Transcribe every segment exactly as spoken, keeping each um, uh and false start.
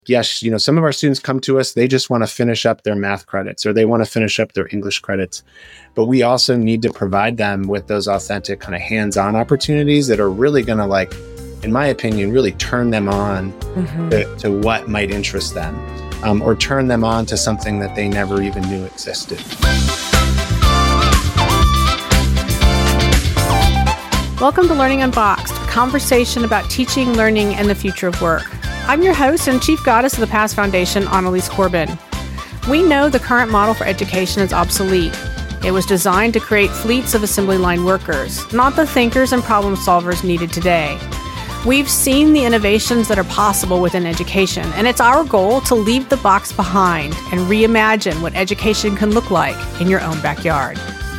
yes, you know, some of our students come to us, they just want to finish up their math credits or they want to finish up their English credits. But we also need to provide them with those authentic kind of hands-on opportunities that are really going to, like, in my opinion, really turn them on mm-hmm. to, to what might interest them, um, or turn them on to something that they never even knew existed. Welcome to Learning Unboxed, a conversation about teaching, learning, and the future of work. I'm your host and Chief Goddess of the Past Foundation, Annalise Corbin. We know the current model for education is obsolete. It was designed to create fleets of assembly line workers, not the thinkers and problem solvers needed today. We've seen the innovations that are possible within education, and it's our goal to leave the box behind and reimagine what education can look like in your own backyard.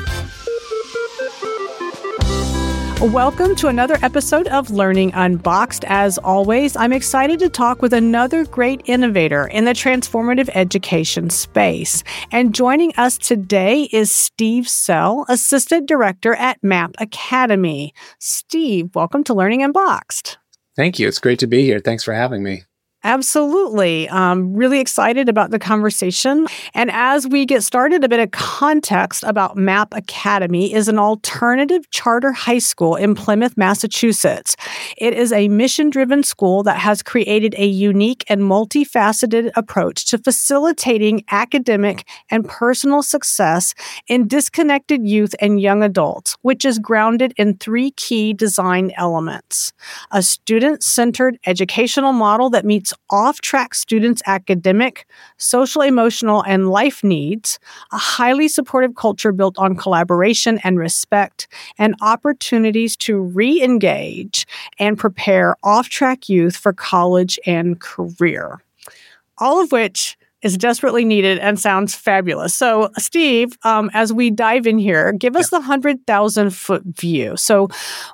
Welcome to another episode of Learning Unboxed. As always, I'm excited to talk with another great innovator in the transformative education space. And joining us today is Steve Sell, Assistant Director at MAP Academy. Steve, welcome to Learning Unboxed. Thank you. It's great to be here. Thanks for having me. Absolutely. Um, really excited about the conversation. And as we get started, a bit of context about MAP Academy is an alternative charter high school in Plymouth, Massachusetts. It is a mission-driven school that has created a unique and multifaceted approach to facilitating academic and personal success in disconnected youth and young adults, which is grounded in three key design elements: a student-centered educational model that meets off-track students' academic, social, emotional, and life needs, a highly supportive culture built on collaboration and respect, and opportunities to re-engage and prepare off-track youth for college and career. All of which is desperately needed and sounds fabulous. So, Steve, um, as we dive in here, give us yeah. the one hundred thousand foot view. So,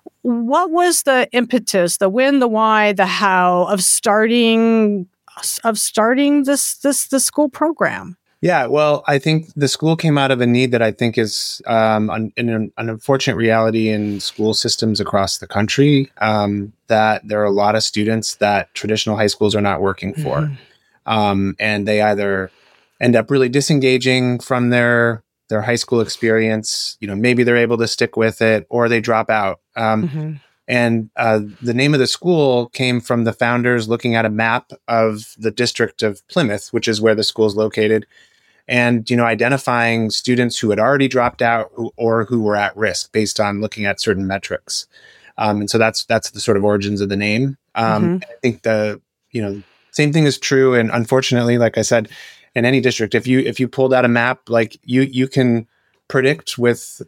what was the impetus, the when, the why, the how of starting of starting this this the school program? Yeah, well, I think the school came out of a need that I think is um, an, an, an unfortunate reality in school systems across the country, um, that there are a lot of students that traditional high schools are not working for. Mm-hmm. Um, and they either end up really disengaging from their their high school experience. You know, maybe they're able to stick with it, or they drop out. Um, mm-hmm. And uh, the name of the school came from the founders looking at a map of the district of Plymouth, which is where the school is located, and you know, identifying students who had already dropped out who, or who were at risk based on looking at certain metrics. Um, and so that's that's the sort of origins of the name. Um, mm-hmm. I think the you know. Same thing is true, and unfortunately, like I said, in any district, if you if you pulled out a map, like you you can predict with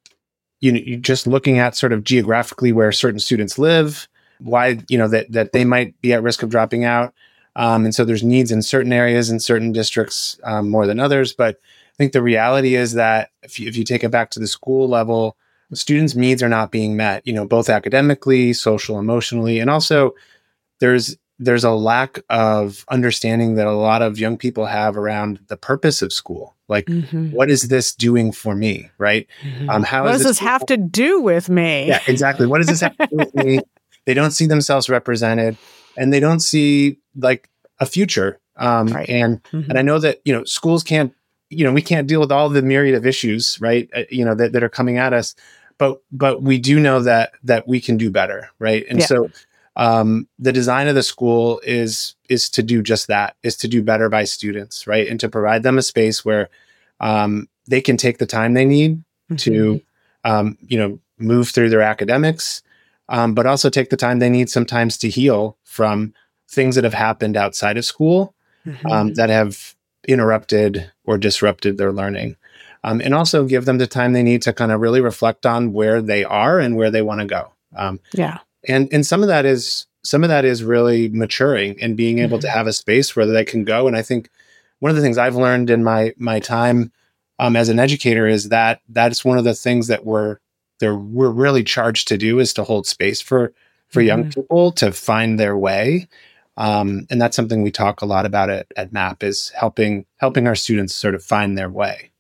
you know you just looking at sort of geographically where certain students live, why you know that that they might be at risk of dropping out, um, and so there's needs in certain areas in certain districts um, more than others. But I think the reality is that if you, if you take it back to the school level, students' needs are not being met. You know, both academically, social, emotionally, and also there's there's a lack of understanding that a lot of young people have around the purpose of school. Like, mm-hmm. what is this doing for me? Right? Mm-hmm. Um, how what does this have to do with me? Yeah, exactly. What does this have to do with me? They don't see themselves represented, and they don't see like a future. Um, right. And mm-hmm. and I know that you know schools can't, you know, we can't deal with all the myriad of issues, right? Uh, you know that, that are coming at us, but but we do know that that we can do better, right? And yeah. so. Um, the design of the school is is to do just that, is to do better by students, right? And to provide them a space where um, they can take the time they need mm-hmm. to, um, you know, move through their academics, um, but also take the time they need sometimes to heal from things that have happened outside of school mm-hmm. um, that have interrupted or disrupted their learning. Um, and also give them the time they need to kind of really reflect on where they are and where they want to go. Um, yeah. And and some of that is some of that is really maturing and being able mm-hmm. to have a space where they can go. And I think one of the things I've learned in my my time um, as an educator is that that's one of the things that we're there we're really charged to do is to hold space for for mm-hmm. young people to find their way. Um, and that's something we talk a lot about at, at MAP is helping helping our students sort of find their way.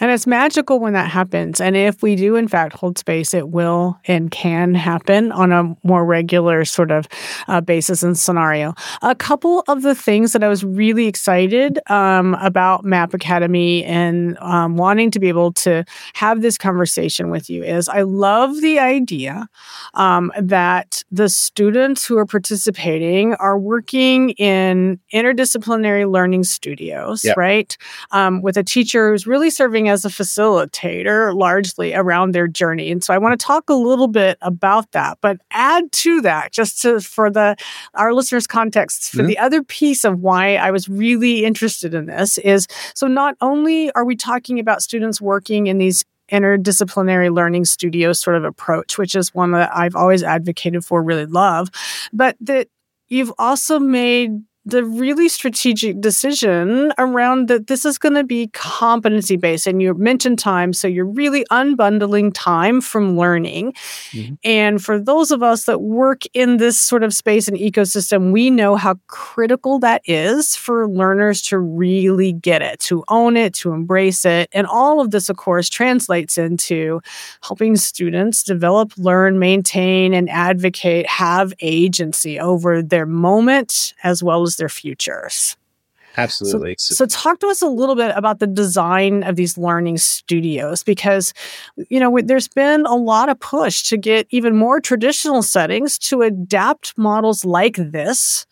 And it's magical when that happens. And if we do, in fact, hold space, it will and can happen on a more regular sort of uh, basis and scenario. A couple of the things that I was really excited um, about MAP Academy and um, wanting to be able to have this conversation with you is I love the idea um, that the students who are participating are working in interdisciplinary learning studios, Yep. right? Um, with a teacher who's really serving as a facilitator largely around their journey. And so I want to talk a little bit about that, but add to that just to, for the our listeners' context, for mm-hmm. the other piece of why I was really interested in this is, so not only are we talking about students working in these interdisciplinary learning studios sort of approach, which is one that I've always advocated for, really love, but that you've also made the really strategic decision around that this is going to be competency-based. And you mentioned time, so you're really unbundling time from learning. Mm-hmm. And for those of us that work in this sort of space and ecosystem, we know how critical that is for learners to really get it, to own it, to embrace it. And all of this, of course, translates into helping students develop, learn, maintain, and advocate, have agency over their moment as well as their futures. Absolutely. So, so talk to us a little bit about the design of these learning studios, because, you know, there's been a lot of push to get even more traditional settings to adapt models like this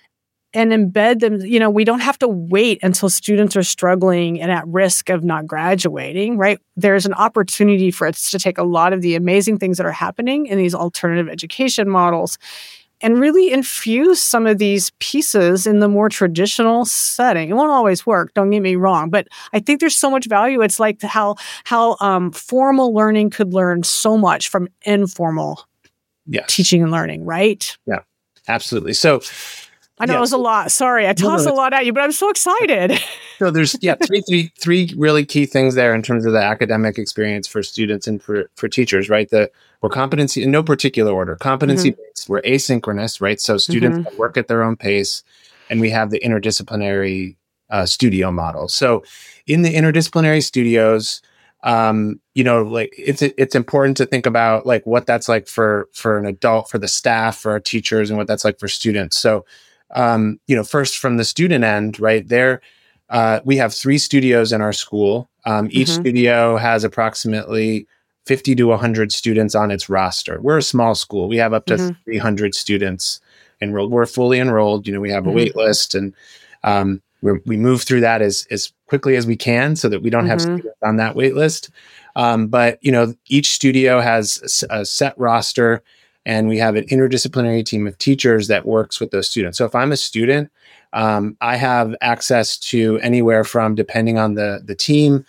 and embed them. You know, we don't have to wait until students are struggling and at risk of not graduating, right? There's an opportunity for us to take a lot of the amazing things that are happening in these alternative education models and really infuse some of these pieces in the more traditional setting. It won't always work, don't get me wrong, but I think there's so much value. It's like how how um, formal learning could learn so much from informal yes. teaching and learning, right? Yeah, absolutely. So I know yeah. it was a lot. Sorry, I tossed no, no, a lot at you, but I'm so excited. So there's yeah three, three, three really key things there in terms of the academic experience for students and for, for teachers, right? The we're competency in no particular order, competency mm-hmm. based. We're asynchronous, right? So students mm-hmm. can work at their own pace, and we have the interdisciplinary uh, studio model. So in the interdisciplinary studios, um, you know, like it's it's important to think about like what that's like for for an adult, for the staff, for our teachers, and what that's like for students. So Um, you know, first from the student end, right there, uh, we have three studios in our school. Um, each mm-hmm. studio has approximately fifty to one hundred students on its roster. We're a small school. We have up to mm-hmm. three hundred students enrolled. We're fully enrolled. You know, we have a mm-hmm. wait list, and um, we're, we move through that as, as quickly as we can so that we don't mm-hmm. have students on that wait list. Um, but, you know, each studio has a, a set roster, and we have an interdisciplinary team of teachers that works with those students. So if I'm a student, um, I have access to anywhere from, depending on the, the team,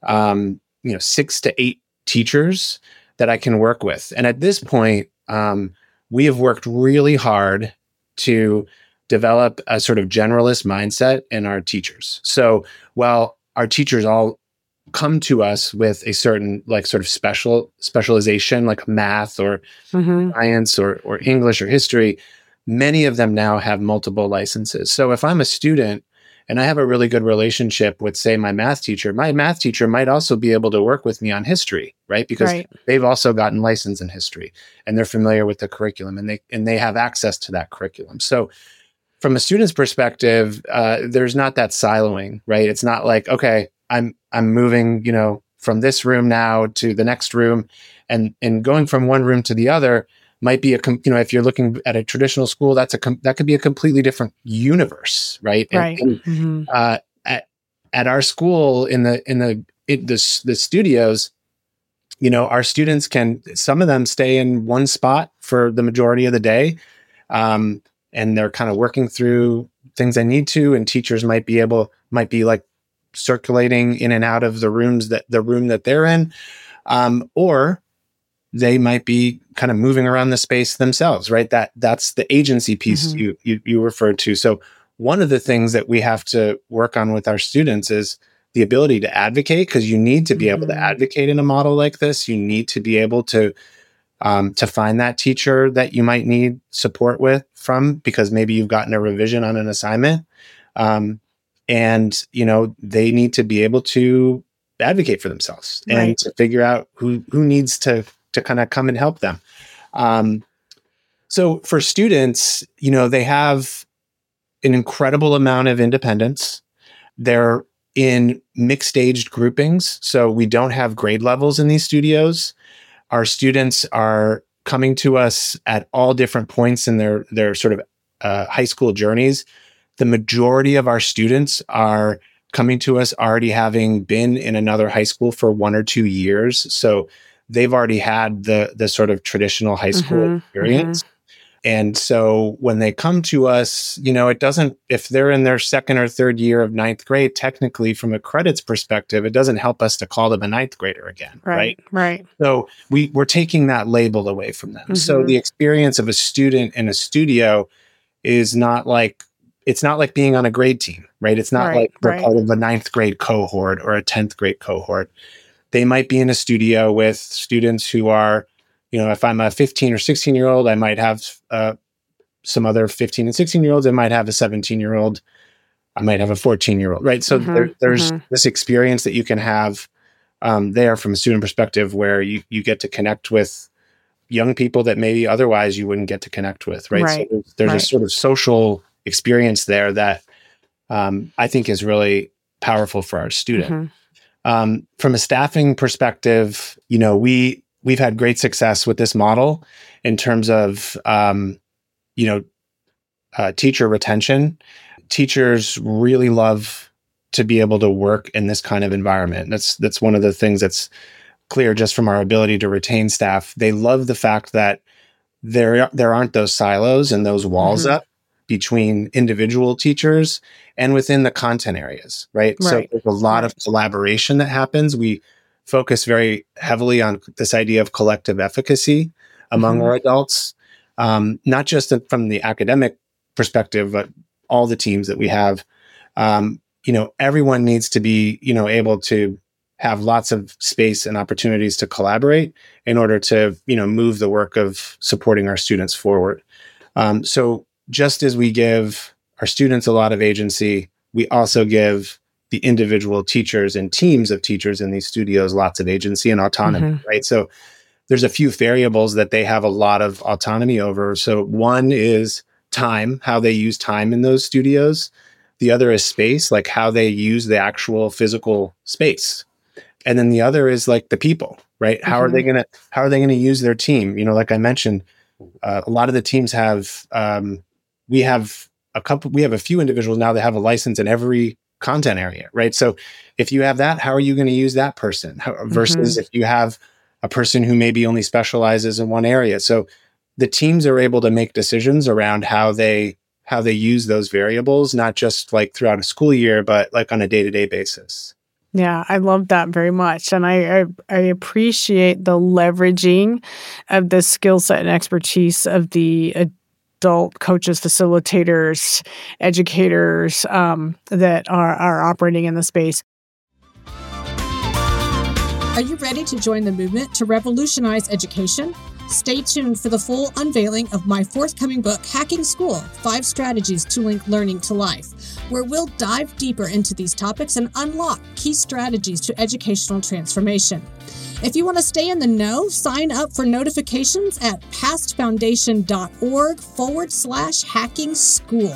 um, you know, six to eight teachers that I can work with. And at this point, um, we have worked really hard to develop a sort of generalist mindset in our teachers. So while our teachers all come to us with a certain like sort of special specialization, like math or mm-hmm. science or, or English or history, many of them now have multiple licenses. So if I'm a student and I have a really good relationship with, say, my math teacher, my math teacher might also be able to work with me on history, right? Because right. they've also gotten licensed in history and they're familiar with the curriculum, and they and they have access to that curriculum. So from a student's perspective, uh, there's not that siloing, right? It's not like, okay, I'm I'm moving, you know, from this room now to the next room, and and going from one room to the other might be a, com- you know, if you're looking at a traditional school, that's a com- that could be a completely different universe, right? Right. And, and, mm-hmm. uh, at at our school in the in the it, the the studios, you know, our students can, some of them stay in one spot for the majority of the day, um, and they're kind of working through things they need to, and teachers might be able might be like circulating in and out of the rooms that the room that they're in, um, or they might be kind of moving around the space themselves, right? That that's the agency piece mm-hmm. you, you you referred to. So one of the things that we have to work on with our students is the ability to advocate, because you need to be mm-hmm. able to advocate in a model like this. You need to be able to um, to find that teacher that you might need support with from, because maybe you've gotten a revision on an assignment. Um, And, you know, they need to be able to advocate for themselves and Right. to figure out who who needs to to kind of come and help them. Um, so for students, you know, they have an incredible amount of independence. They're in mixed aged groupings, so we don't have grade levels in these studios. Our students are coming to us at all different points in their their sort of uh, high school journeys. The majority of our students are coming to us already having been in another high school for one or two years. So they've already had the the sort of traditional high school Mm-hmm. experience. And so when they come to us, you know, it doesn't, if they're in their second or third year of ninth grade, technically from a credits perspective, it doesn't help us to call them a ninth grader again. Right. Right. Right. So we, we're taking that label away from them. Mm-hmm. So the experience of a student in a studio is not like, it's not like being on a grade team, right? It's not Right, like they're right. part of a ninth grade cohort or a tenth grade cohort. They might be in a studio with students who are, you know, if I'm a fifteen or sixteen year old, I might have uh, some other fifteen and sixteen year olds. I might have a seventeen year old. I might have a fourteen year old, right? So Mm-hmm, there, there's mm-hmm. this experience that you can have um, there from a student perspective where you, you get to connect with young people that maybe otherwise you wouldn't get to connect with, right? Right, So there's, there's right. a sort of social experience there that um, I think is really powerful for our student. Mm-hmm. Um, from a staffing perspective, you know, we, we've had great success with this model in terms of, um, you know, uh, teacher retention. Teachers really love to be able to work in this kind of environment. That's, that's one of the things that's clear just from our ability to retain staff. They love the fact that there, there aren't those silos and those walls Mm-hmm. up between individual teachers and within the content areas, right? Right. So there's a lot Right. of collaboration that happens. We focus very heavily on this idea of collective efficacy among Mm-hmm. our adults, um, not just from the academic perspective, but all the teams that we have. Um, you know, everyone needs to be, you know, able to have lots of space and opportunities to collaborate in order to, you know, move the work of supporting our students forward. Um, so just as we give our students a lot of agency, we also give the individual teachers and teams of teachers in these studios lots of agency and autonomy, Mm-hmm. right? So there's a few variables that they have a lot of autonomy over. So one is time, how they use time in those studios. The other is space, like how they use the actual physical space. And then the other is like the people, right? How Mm-hmm. are they going to, how are they going to use their team? You know, like I mentioned, uh, a lot of the teams have, um, we have a couple, we have a few individuals now that have a license in every content area, right? So if you have that, how are you going to use that person how, versus Mm-hmm. if you have a person who maybe only specializes in one area? So the teams are able to make decisions around how they, how they use those variables, not just like throughout a school year, but like on a day-to-day basis. Yeah, I love that very much. And I, I, I appreciate the leveraging of the skill set and expertise of the adult coaches, facilitators, educators um, that are, are operating in the space. Are you ready to join the movement to revolutionize education? Stay tuned for the full unveiling of my forthcoming book, Hacking School, Five Strategies to Link Learning to Life, where we'll dive deeper into these topics and unlock key strategies to educational transformation. If you want to stay in the know, sign up for notifications at pastfoundation.org forward slash hacking school.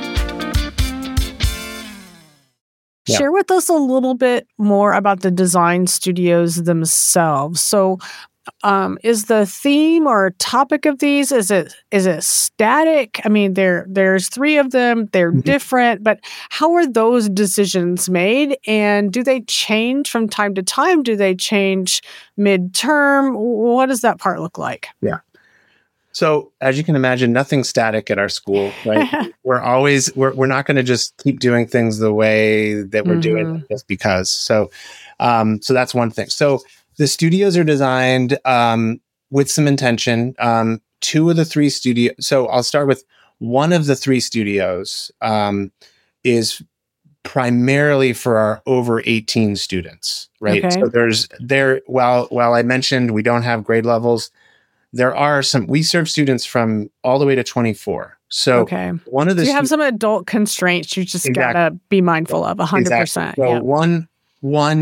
Yeah. Share with us a little bit more about the design studios themselves. So, um, is the theme or topic of these, is it is it static? I mean, there there's three of them. They're Mhm. different, but how are those decisions made? And do they change from time to time? Do they change midterm? What does that part look like? Yeah. So as you can imagine, nothing's static at our school, right? we're always, we're, we're not going to just keep doing things the way that we're doing Mhm. them just because. So, um, so that's one thing. So the studios are designed, um, with some intention. Um, two of the three studio. So I'll start with one of the three studios, um, is primarily for our over eighteen students, right? Okay. So there's there, while, while I mentioned we don't have grade levels, there are some, we serve students from all the way to twenty-four. So Okay. one of the So you have stu- some adult constraints you just Exactly. gotta be mindful of, one hundred Exactly. percent. So Yeah. one, one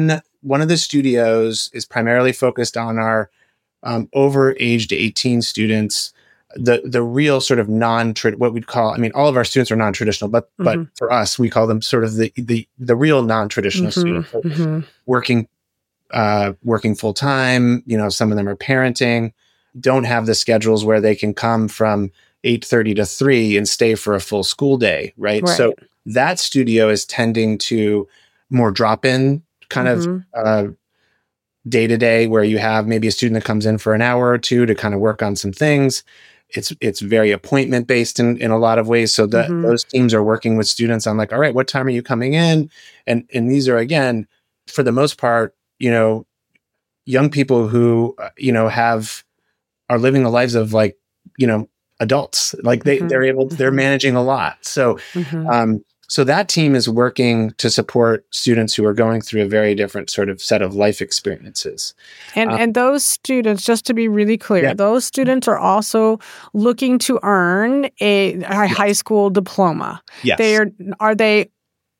one of the studios is primarily focused on our um, over aged eighteen students. The the real sort of non what we'd call, I mean, all of our students are non-traditional, but mm-hmm. but for us, we call them sort of the the the real non-traditional mm-hmm. students, so mm-hmm. working uh, working full time. You know, some of them are parenting, don't have the schedules where they can come from eight thirty to three and stay for a full school day, right? right. So that studio is tending to more drop-in kind mm-hmm. of uh, day-to-day, where you have maybe a student that comes in for an hour or two to kind of work on some things. It's it's very appointment based in, in a lot of ways. So that mm-hmm. those teams are working with students on like, all right, what time are you coming in? And and these are, again, for the most part, you know, young people who, uh, you know, have, are living the lives of like, you know, adults. Like they, mm-hmm. they're able to, they're managing a lot. So, mm-hmm. um, so that team is working to support students who are going through a very different sort of set of life experiences. And um, and those students, just to be really clear, yeah. those students are also looking to earn a, a yes. high school diploma. Yes. They are, are they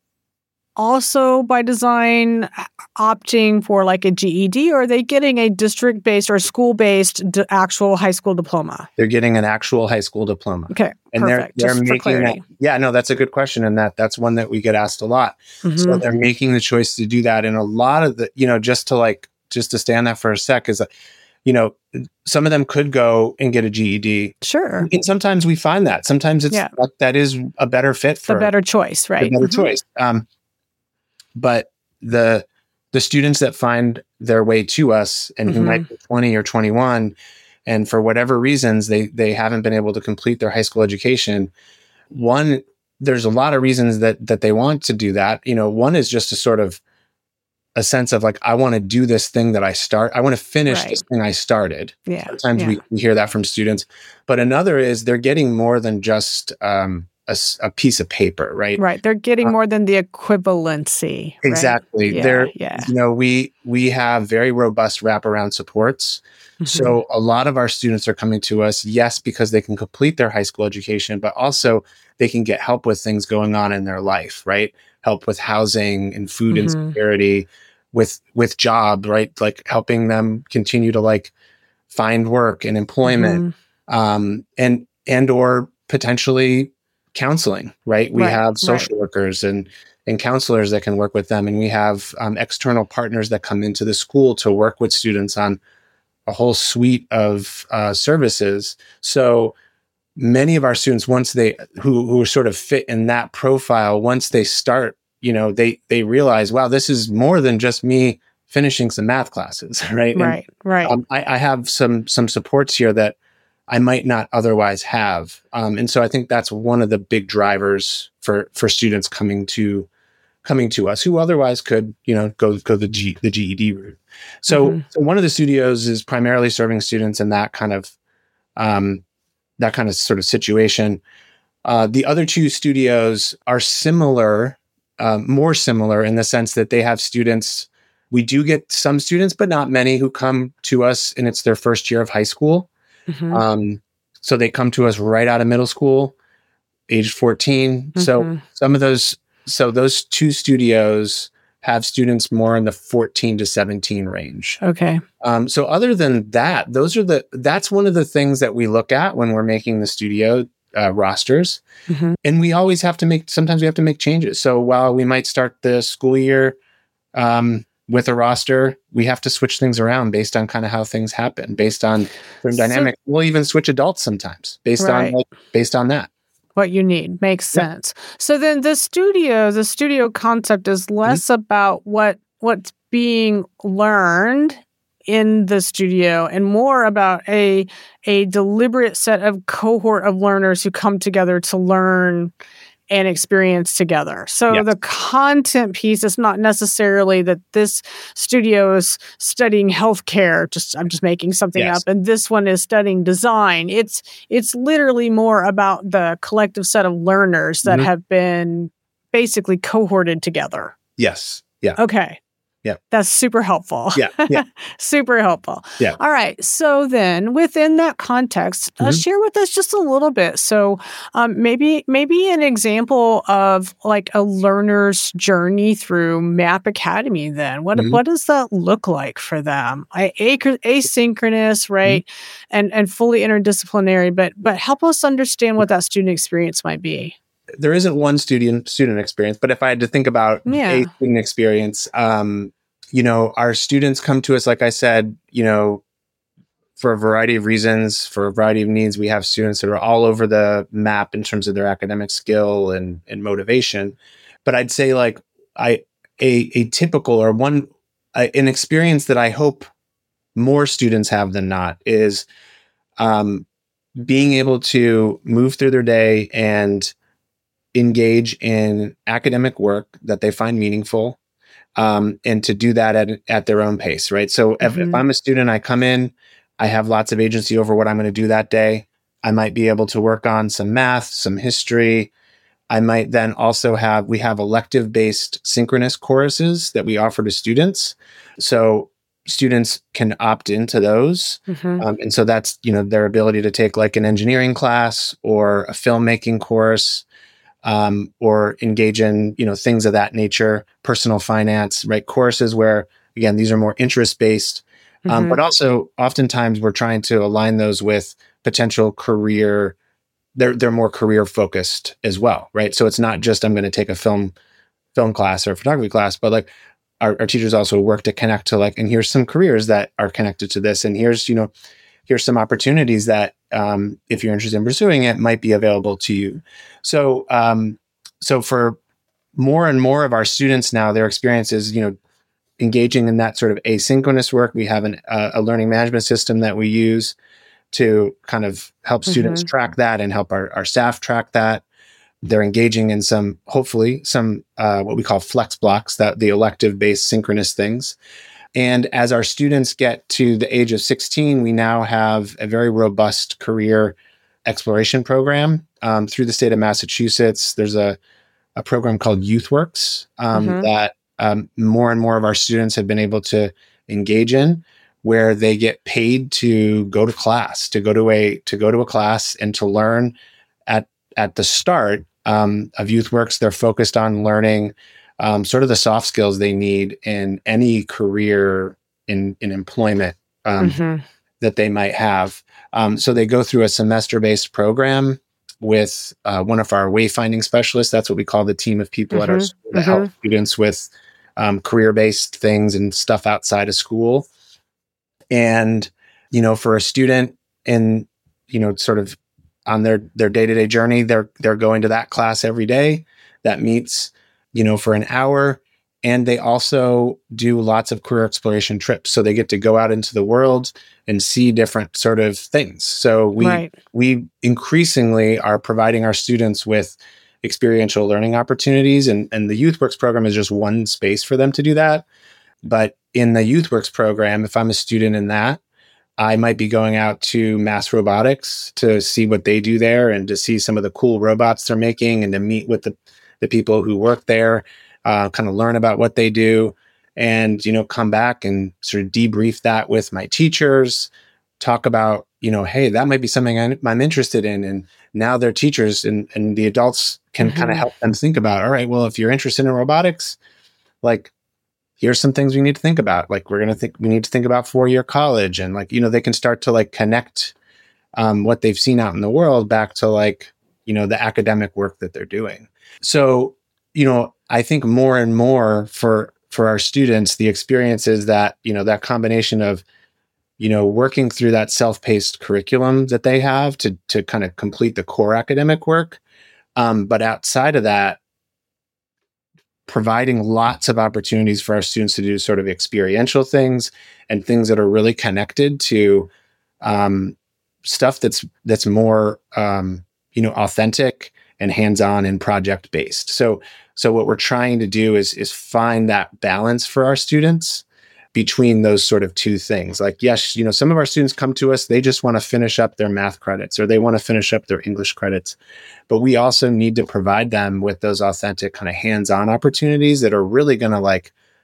also by design opting for like a G E D, or are they getting a district-based or school-based d- actual high school diploma? They're getting an actual high school diploma. Okay, and perfect. they're they're Just making that. Yeah, no, that's a good question, and that that's one that we get asked a lot. Mm-hmm. So they're making the choice to do that, and a lot of the, you know, just to like just to stay on that for a sec is that, you know, some of them could go and get a G E D. Sure. And sometimes we find that. Sometimes it's yeah. like, that is a better fit for a better choice, right? A better mm-hmm. choice. Um, but the the students that find their way to us and who mm-hmm. might be twenty or twenty-one, and for whatever reasons they they haven't been able to complete their high school education, one, there's a lot of reasons that that they want to do that. You know, one is just a sort of a sense of like, I want to do this thing that I start. I want to finish right. this thing I started. Yeah. Sometimes yeah. we, we hear that from students, but another is they're getting more than just um, A, a piece of paper, right? Right. They're getting uh, more than the equivalency. Right? Exactly. Yeah, They're, yeah. you know, we we have very robust wraparound supports. Mm-hmm. So a lot of our students are coming to us, yes, because they can complete their high school education, but also they can get help with things going on in their life, right? Help with housing and food mm-hmm. insecurity, with with job, right? Like helping them continue to like find work and employment, mm-hmm. um, and and or potentially counseling, right? We right, have social right. workers and and counselors that can work with them. And we have um, external partners that come into the school to work with students on a whole suite of uh, services. So many of our students, once they, who, who sort of fit in that profile, once they start, you know, they, they realize, wow, this is more than just me finishing some math classes, right? Right, and, right. Um, I, I have some, some supports here that I might not otherwise have. Um, and so I think that's one of the big drivers for, for students coming to, coming to us who otherwise could, you know, go, go the G, the G E D route. So, mm-hmm. so one of the studios is primarily serving students in that kind of, um, that kind of sort of situation. Uh, the other two studios are similar, um, more similar in the sense that they have students. We do get some students, but not many, who come to us and it's their first year of high school. Mm-hmm. Um, so they come to us right out of middle school, age fourteen. Mm-hmm. So some of those, so those two studios have students more in the fourteen to seventeen range. Okay. Um, so other than that, those are the, that's one of the things that we look at when we're making the studio uh, rosters. Mm-hmm. And we always have to make, sometimes we have to make changes. So while we might start the school year, um, with a roster, we have to switch things around based on kind of how things happen, based on certain so, dynamics. We'll even switch adults sometimes based right. on like, based on that. What you need makes yeah. sense. So then the studio, the studio concept is less mm-hmm. about what what's being learned in the studio and more about a a deliberate set of cohort of learners who come together to learn and experience together. So yes. the content piece is not necessarily that this studio is studying healthcare. Just I'm just making something yes. up, and this one is studying design. It's it's literally more about the collective set of learners that mm-hmm. have been basically cohorted together. Yes. Yeah. Okay. Yeah. That's super helpful. Yeah. Yeah. Super helpful. Yeah. All right. So then within that context, uh, Mhm. share with us just a little bit. So um, maybe maybe an example of like a learner's journey through MAP Academy then. What Mhm. what does that look like for them? I, ac- asynchronous, right? And and fully interdisciplinary, but but help us understand what that student experience might be. There isn't one student student experience, but if I had to think about Yeah. a student experience, um, you know, our students come to us, like I said, you know, for a variety of reasons, for a variety of needs. We have students that are all over the map in terms of their academic skill and, and motivation. But I'd say like I a a typical or one a, an experience that I hope more students have than not is um, being able to move through their day and engage in academic work that they find meaningful, um, and to do that at, at their own pace, right? So if, if Mhm. I'm a student, I come in, I have lots of agency over what I'm going to do that day. I might be able to work on some math, some history. I might then also have, we have elective based synchronous courses that we offer to students. So students can opt into those. Mhm. Um, and so that's, you know, their ability to take like an engineering class or a filmmaking course, um, or engage in, you know, things of that nature, personal finance, right? Courses where, again, these are more interest based. Um, Mhm. but also oftentimes we're trying to align those with potential career. They're, they're more career focused as well, right? So it's not just, I'm going to take a film, film class or photography class, but like our, our teachers also work to connect to like, and here's some careers that are connected to this. And here's, you know, here's some opportunities that, um, if you're interested in pursuing it, might be available to you. So, um, so for more and more of our students now, their experience is, you know, engaging in that sort of asynchronous work. We have an, uh, a learning management system that we use to kind of help students Mhm. track that and help our, our staff track that. They're engaging in some, hopefully, some uh, what we call flex blocks, that the elective-based synchronous things. And as our students get to the age of sixteen, we now have a very robust career exploration program um, through the state of Massachusetts. There's a, a program called YouthWorks um, Mhm. that um, more and more of our students have been able to engage in, where they get paid to go to class, to go to a to go to a class and to learn. At at the start um, of YouthWorks, they're focused on learning um, sort of the soft skills they need in any career in in employment um, Mhm. that they might have. Um, so they go through a semester-based program with uh, one of our wayfinding specialists. That's what we call the team of people at our Mhm. school that help Mhm. students with um, career-based things and stuff outside of school. And, you know, for a student in, you know, sort of on their, their day-to-day journey, they're, they're going to that class every day that meets, you know, for an hour. And they also do lots of career exploration trips. So they get to go out into the world and see different sort of things. So we, Right. we increasingly are providing our students with experiential learning opportunities. And, and the YouthWorks program is just one space for them to do that. But in the YouthWorks program, if I'm a student in that, I might be going out to Mass Robotics to see what they do there and to see some of the cool robots they're making and to meet with the, the people who work there, uh, kind of learn about what they do and, you know, come back and sort of debrief that with my teachers, talk about, you know, hey, that might be something I'm, I'm interested in. And now their teachers and, and the adults can kind of Mhm. help them think about, all right, well, if you're interested in robotics, like, here's some things we need to think about. Like, we're going to think, we need to think about four-year college. And like, you know, they can start to like connect um, what they've seen out in the world back to like, you know, the academic work that they're doing. So, you know, I think more and more for, for our students, the experience is that, you know, that combination of, you know, working through that self-paced curriculum that they have to, to kind of complete the core academic work. Um, but outside of that, providing lots of opportunities for our students to do sort of experiential things and things that are really connected to um, stuff that's that's more um, you know, authentic and hands-on and project-based. So so what we're trying to do is is find that balance for our students between those sort of two things. Like, yes, you know, some of our students come to us, they just want to finish up their math credits or they want to finish up their English credits. But we also need to provide them with those authentic kind of hands-on opportunities that are really going to like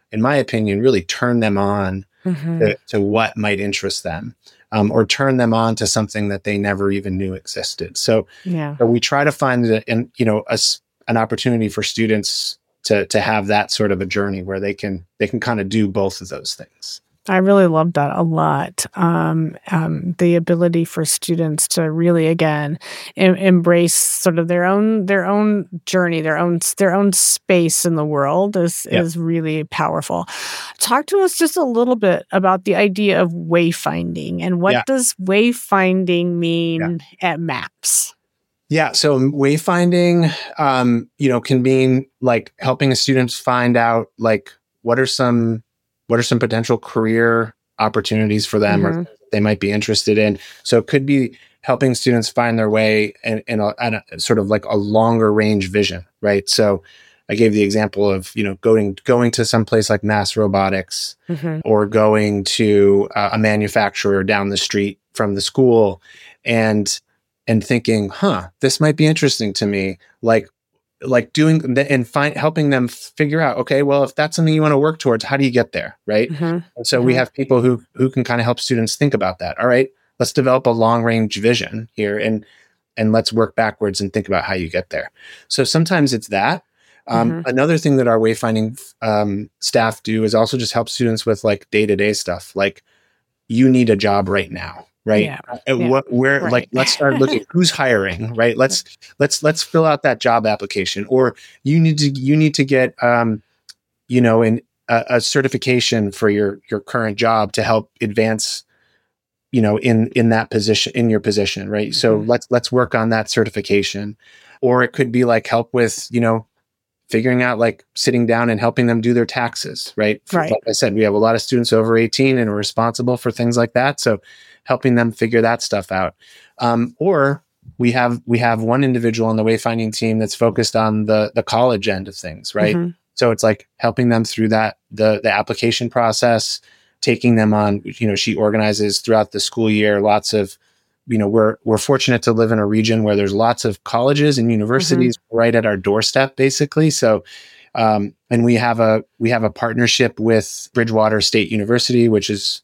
in my opinion, really turn them on Mm-hmm. to, to what might interest them, um, or turn them on to something that they never even knew existed. So, Yeah. so we try to find a, and you know, a, an opportunity for students to to have that sort of a journey where they can they can kind of do both of those things. I really love that a lot. Um, um, the ability for students to really, again, em- embrace sort of their own their own journey, their own their own space in the world is Yeah. is really powerful. Talk to us just a little bit about the idea of wayfinding and what Yeah. does wayfinding mean at MAPS? Yeah. So wayfinding, um, you know, can mean like helping the students find out like what are some what are some potential career opportunities for them, Mhm. or they might be interested in. So it could be helping students find their way in, in, a, in a sort of like a longer range vision, right? So I gave the example of, you know, going going to some place like Mass Robotics, Mhm. or going to uh, a manufacturer down the street from the school, and and thinking, huh, this might be interesting to me. Like, like doing and find helping them figure out, okay, well, if that's something you want to work towards, how do you get there, right? Mhm. And so we Mhm. have people who who can kind of help students think about that. All right, let's develop a long range vision here, and and let's work backwards and think about how you get there. So sometimes it's that. Um, Mhm. Another thing that our wayfinding um, staff do is also just help students with like day to day stuff, like you need a job right now, right? Yeah. Uh, Yeah. What, where, Right. like, let's start looking who's hiring, right? Let's let's let's fill out that job application, or you need to you need to get, um, you know, an a, a certification for your your current job to help advance, you know, in in that position in your position, right? So Mhm. let's let's work on that certification, or it could be like help with, you know, figuring out like sitting down and helping them do their taxes, right? Right. Like I said, we have a lot of students over eighteen and are responsible for things like that. So helping them figure that stuff out. Um, or we have we have one individual on the wayfinding team that's focused on the the college end of things, right? Mhm. So it's like helping them through that, the the application process, taking them on, you know, she organizes throughout the school year, lots of, you know, we're we're fortunate to live in a region where there's lots of colleges and universities right at our doorstep, basically. So, um, and we have a we have a partnership with Bridgewater State University, which is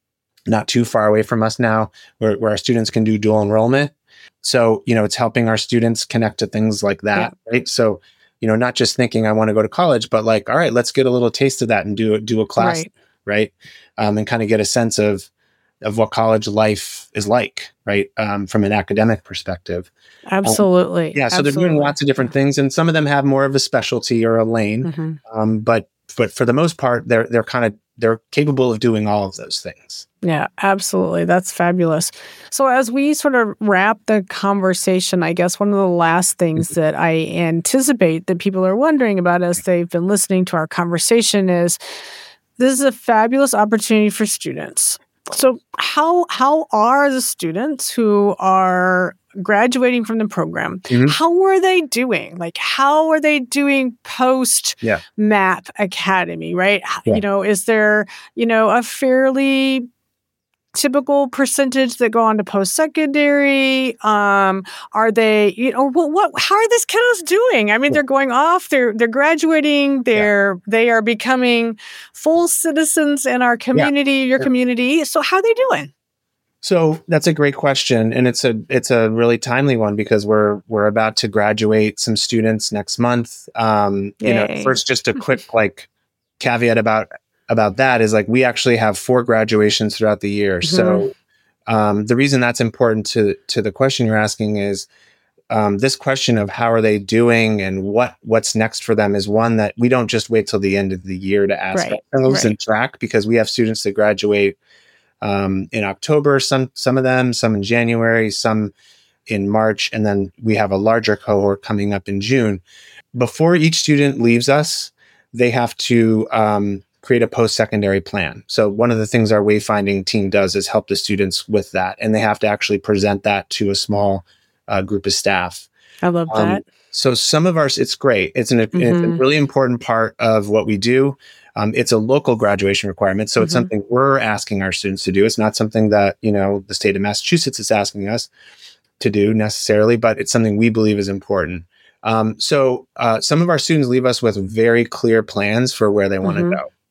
not too far away from us now, where, where our students can do dual enrollment. So, you know, it's helping our students connect to things like that, right? So, you know, not just thinking I want to go to college, but like, all right, let's get a little taste of that and do do a class, Right. right? Um, and kind of get a sense of of what college life is like, right? Um, from an academic perspective. Absolutely. Yeah. So they're doing Absolutely. lots of different things, and some of them have more of a specialty or a lane. Mhm. Um, but but for the most part, they're they're kind of they're capable of doing all of those things. Yeah, absolutely. That's fabulous. So, as we sort of wrap the conversation, I guess one of the last things that I anticipate that people are wondering about as they've been listening to our conversation is this is a fabulous opportunity for students. So, how how are the students who are graduating from the program, Mhm. how are they doing? Like, how are they doing post Yeah. MAP Academy, right? Yeah. You know, is there, you know, a fairly typical percentage that go on to post-secondary? Um, are they, you know, what, what, how are these kiddos doing? I mean, they're going off, they're, they're graduating, they're, they are becoming full citizens in our community, your Yeah. community. So how are they doing? So that's a great question, and it's a it's a really timely one because we're we're about to graduate some students next month. Um, you know, Yay. first, just a quick like caveat about about that is like we actually have four graduations throughout the year. So um, the reason that's important to to the question you're asking is um, this question of how are they doing and what what's next for them is one that we don't just wait till the end of the year to ask Right, ourselves right. and track, because we have students that graduate um, in October, some some of them, some in January, some in March, and then we have a larger cohort coming up in June. Before each student leaves us, they have to um, create a post-secondary plan. So one of the things our wayfinding team does is help the students with that, and they have to actually present that to a small uh, group of staff. I love Um, that. So some of our, it's great. It's, an, it's a Mhm. really important part of what we do. Um, it's a local graduation requirement. So it's Mhm. something we're asking our students to do. It's not something that, you know, the state of Massachusetts is asking us to do necessarily, but it's something we believe is important. Um, so uh, some of our students leave us with very clear plans for where they want to Mhm. go,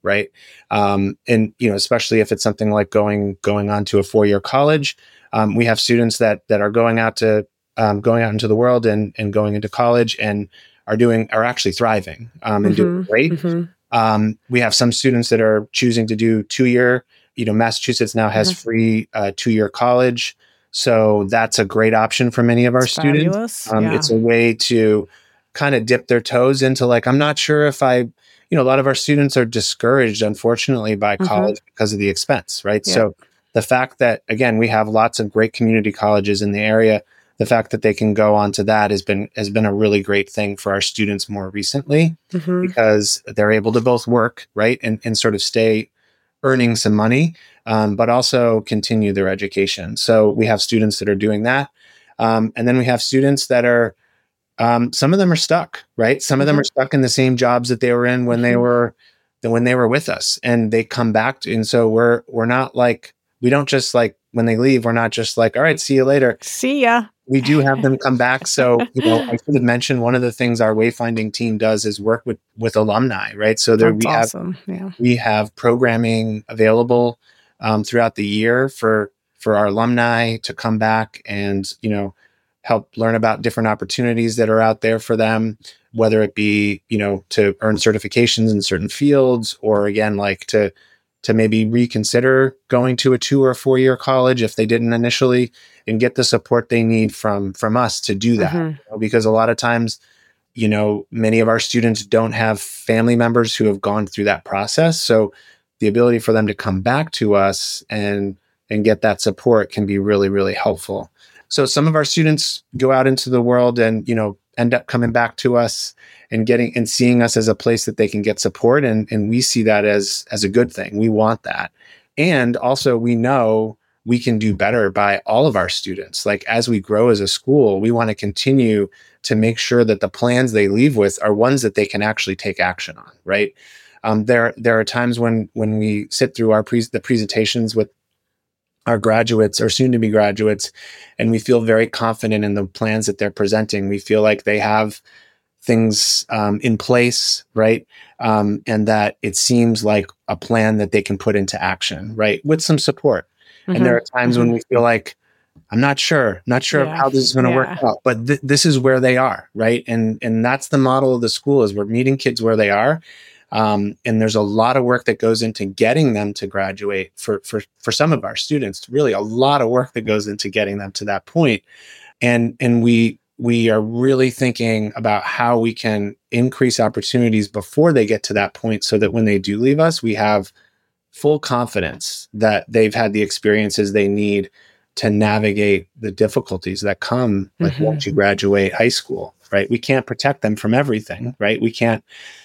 right? Um, and, you know, especially if it's something like going, going on to a four-year college, um, we have students that, that are going out to, um, going out into the world and, and going into college and are doing, are actually thriving, um, and mm-hmm. doing great. Mm-hmm. Um, we have some students that are choosing to do two-year, you know, Massachusetts now has mm-hmm. free, uh, two-year college. So that's a great option for many of our it's students. Um, yeah. It's a way to kind of dip their toes into like, I'm not sure if I, you know, a lot of our students are discouraged, unfortunately, by mm-hmm. college because of the expense, right? Yeah. So the fact that, again, we have lots of great community colleges in the area, the fact that they can go on to that has been, has been a really great thing for our students more recently mm-hmm. because they're able to both work, right? And, and sort of stay earning some money, um, but also continue their education. So we have students that are doing that. Um, and then we have students that are, um, some of them are stuck, right? Some mm-hmm. of them are stuck in the same jobs that they were in when mm-hmm. they were, when they were with us, and they come back to, and so we're, we're not like, we don't just like, when they leave, we're not just like, all right, see you later. See ya. We do have them come back. So, you know, I should have mentioned one of the things our wayfinding team does is work with, with alumni, right? So there That's we awesome. have, yeah. we have programming available um, throughout the year for, for our alumni to come back and, you know, help learn about different opportunities that are out there for them, whether it be, you know, to earn certifications in certain fields, or again, like to, to maybe reconsider going to a two or four year college if they didn't initially, and get the support they need from, from us to do that. Mm-hmm. You know, because a lot of times, you know, many of our students don't have family members who have gone through that process. So the ability for them to come back to us and, and get that support can be really, really helpful. So some of our students go out into the world and, you know, end up coming back to us and getting and seeing us as a place that they can get support. And, and we see that as, as a good thing. We want that. And also we know we can do better by all of our students. Like as we grow as a school, we want to continue to make sure that the plans they leave with are ones that they can actually take action on, right? Um, there, there are times when, when we sit through our pre- the presentations with our graduates or soon to be graduates, and we feel very confident in the plans that they're presenting. We feel like they have things um, in place, right? Um, and that it seems like a plan that they can put into action, right? With some support. Mm-hmm. And there are times mm-hmm. when we feel like, I'm not sure, not sure yeah. how this is going to yeah. work out, but th- this is where they are, right? And and that's the model of the school, is we're meeting kids where they are. Um, and there's a lot of work that goes into getting them to graduate for, for, for some of our students, really a lot of work that goes into getting them to that point. And, and we, we are really thinking about how we can increase opportunities before they get to that point, so that when they do leave us, we have full confidence that they've had the experiences they need to navigate the difficulties that come like mm-hmm. once you graduate high school, right? We can't protect them from everything, right? We can't,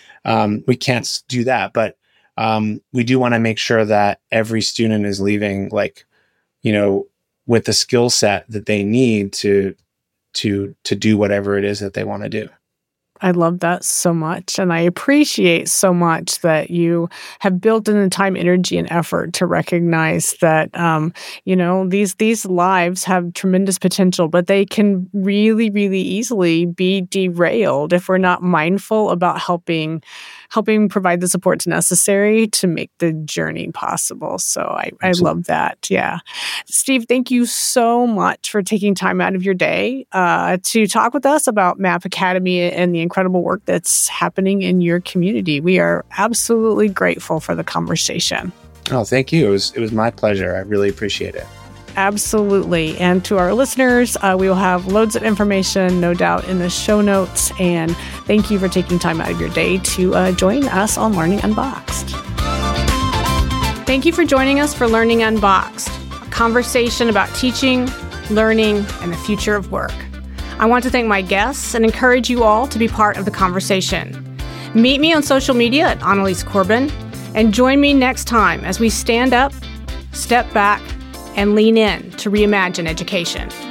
Um, we can't do that, but um, we do want to make sure that every student is leaving, like, you know, with the skill set that they need to to to do whatever it is that they want to do. I love that so much. And I appreciate so much that you have built in the time, energy, and effort to recognize that, um, you know, these these lives have tremendous potential, but they can really, really easily be derailed if we're not mindful about helping helping provide the supports necessary to make the journey possible. So I, I love that. Yeah. Steve, thank you so much for taking time out of your day uh, to talk with us about MAP Academy and the incredible work that's happening in your community. We are absolutely grateful for the conversation. Oh, thank you. It was, it was my pleasure. I really appreciate it. Absolutely. And to our listeners, uh, we will have loads of information, no doubt, in the show notes. And thank you for taking time out of your day to uh, join us on Learning Unboxed. Thank you for joining us for Learning Unboxed, a conversation about teaching, learning, and the future of work. I want to thank my guests and encourage you all to be part of the conversation. Meet me on social media at Annalise Corbin, and join me next time as we stand up, step back, and lean in to reimagine education.